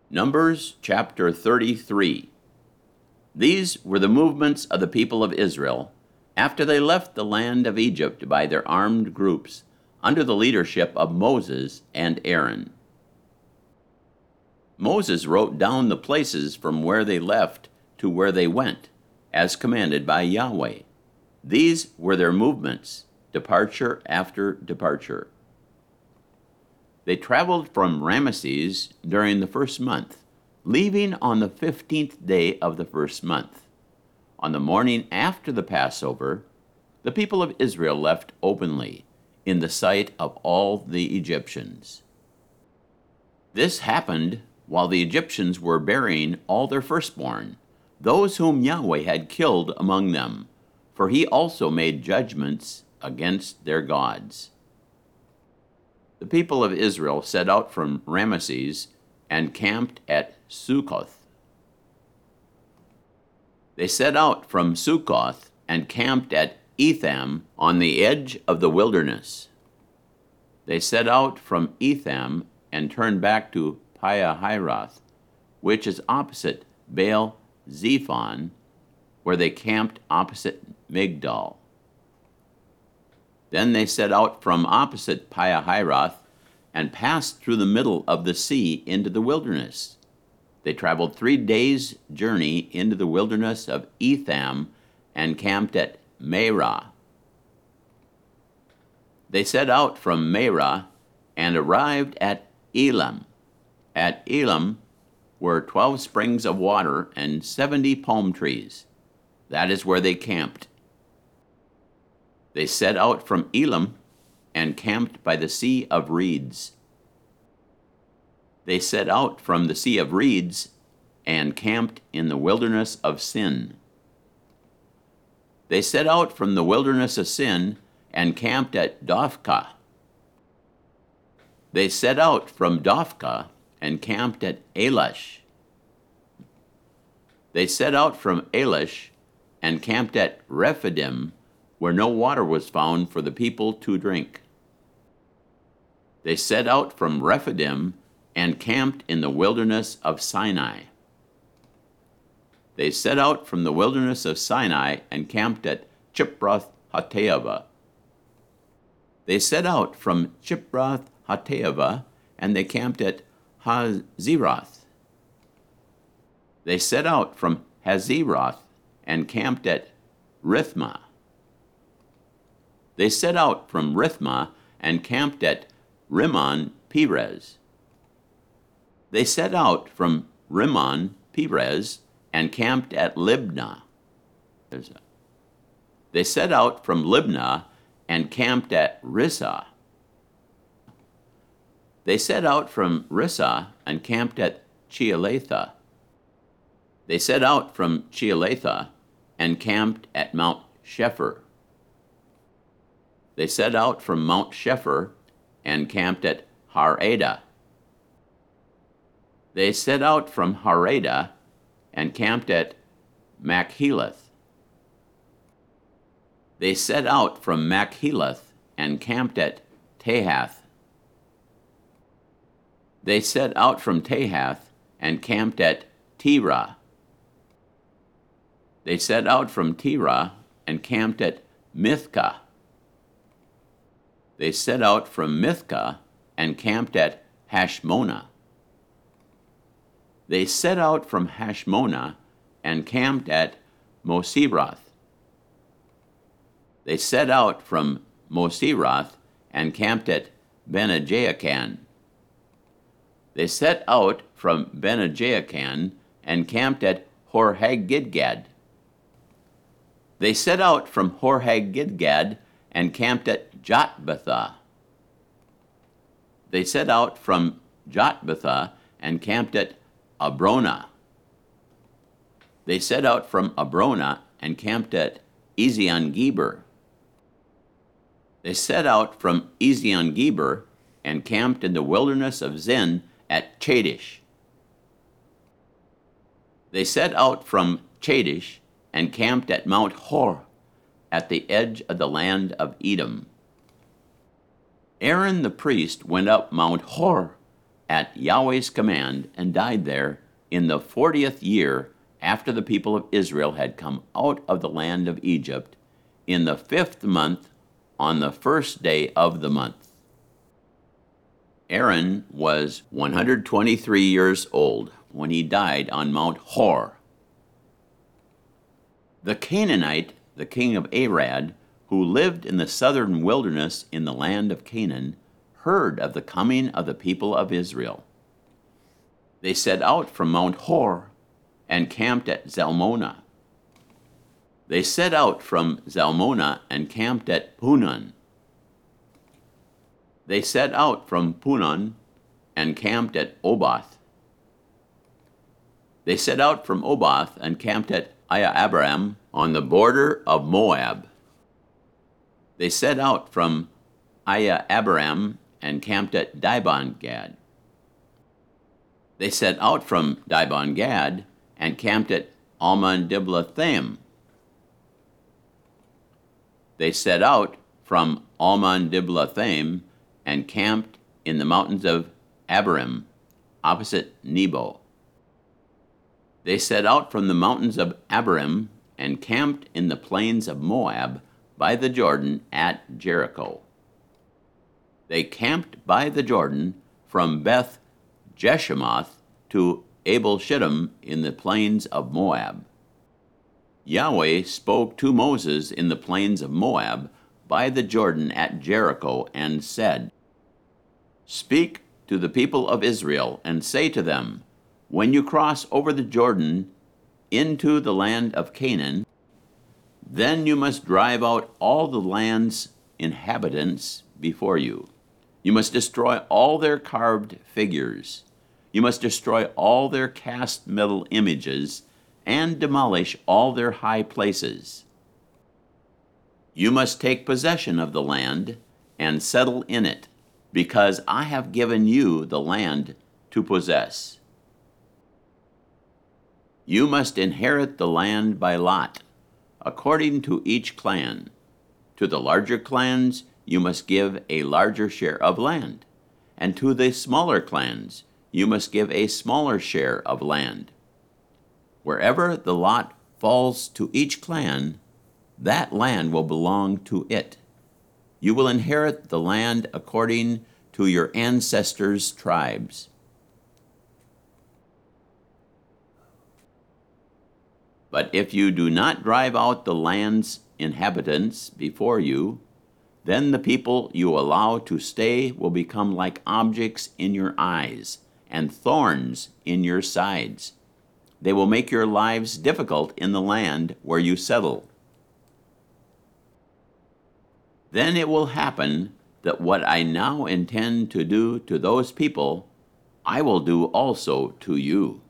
Numbers chapter 33. These were the movements of the people of Israel after they left the land of Egypt by their armed groups under the leadership of Moses and Aaron. Moses wrote down the places from where they left to where they went, as commanded by Yahweh. These were their movements, departure after departure. They traveled from Ramesses during the first month, leaving on the 15th day of the first month. On the morning after the Passover, the people of Israel left openly in the sight of all the Egyptians. This happened while the Egyptians were burying all their firstborn, those whom Yahweh had killed among them, for he also made judgments against their gods. The people of Israel set out from Ramesses and camped at Succoth. They set out from Succoth and camped at Etham on the edge of the wilderness. They set out from Etham and turned back to Pihahiroth, which is opposite Baal Zephon, where they camped opposite Migdal. Then they set out from opposite Pihahiroth and passed through the middle of the sea into the wilderness. They traveled 3 days' journey into the wilderness of Etham and camped at Marah. They set out from Marah and arrived at Elam. At Elam were 12 springs of water and 70 palm trees. That is where they camped. They set out from Elam and camped by the Sea of Reeds. They set out from the Sea of Reeds and camped in the wilderness of Sin. They set out from the wilderness of Sin and camped at Dophkah. They set out from Dophkah and camped at Elash. They set out from Elash and camped at Rephidim, where no water was found for the people to drink. They set out from Rephidim and camped in the wilderness of Sinai. They set out from the wilderness of Sinai and camped at Chibroth Hattaavah. They set out from Chibroth Hattaavah and they camped at Hazeroth. They set out from Hazeroth and camped at Rithmah. They set out from Rithmah and camped at Rimmon Perez. They set out from Rimmon Perez and camped at Libnah. They set out from Libnah and camped at Rissah. They set out from Rissah and camped at Chealatha. They set out from Chealatha and camped at Mount Shepher. They set out from Mount Shepher and camped at Harada. They set out from Harada and camped at Machelath. They set out from Machelath and camped at Tahath. They set out from Tahath and camped at Terah. They set out from Terah and camped at Mithkah. They set out from Mithkah and camped at Hashmonah. They set out from Hashmonah and camped at Moseroth. They set out from Moseroth and camped at Benejaakan. They set out from Benejaakan and camped at Hor-Haggidgad. They set out from Hor-Haggidgad and camped at Jotbathah. They set out from Jotbathah and camped at Abronah. They set out from Abronah and camped at Ezion-Geber. They set out from Ezion-Geber and camped in the wilderness of Zin at Chadish. They set out from Chadish and camped at Mount Hor at the edge of the land of Edom. Aaron the priest went up Mount Hor at Yahweh's command and died there in the 40th year after the people of Israel had come out of the land of Egypt, in the 5th month, on the 1st day of the month. Aaron was 123 years old when he died on Mount Hor. The Canaanite, the king of Arad, who lived in the southern wilderness in the land of Canaan, heard of the coming of the people of Israel. They set out from Mount Hor and camped at Zalmonah. They set out from Zalmonah and camped at Punon. They set out from Punon and camped at Oboth. They set out from Oboth and camped at Iye-abarim on the border of Moab. They set out from Iye-abarim and camped at Dibon-gad. They set out from Dibon-gad and camped at Almon-diblathaim. They set out from Almon-diblathaim and camped in the mountains of Abarim, opposite Nebo. They set out from the mountains of Abarim and camped in the plains of Moab by the Jordan at Jericho. They camped by the Jordan from Beth Jeshimoth to Abel Shittim in the plains of Moab. Yahweh spoke to Moses in the plains of Moab by the Jordan at Jericho and said, "Speak to the people of Israel and say to them, when you cross over the Jordan into the land of Canaan, then you must drive out all the land's inhabitants before you. You must destroy all their carved figures. You must destroy all their cast metal images and demolish all their high places. You must take possession of the land and settle in it, because I have given you the land to possess. You must inherit the land by lot, according to each clan. To the larger clans you must give a larger share of land, and to the smaller clans you must give a smaller share of land. Wherever the lot falls to each clan, that land will belong to it. You will inherit the land according to your ancestors' tribes. But if you do not drive out the land's inhabitants before you, then the people you allow to stay will become like objects in your eyes and thorns in your sides. They will make your lives difficult in the land where you settle. Then it will happen that what I now intend to do to those people, I will do also to you."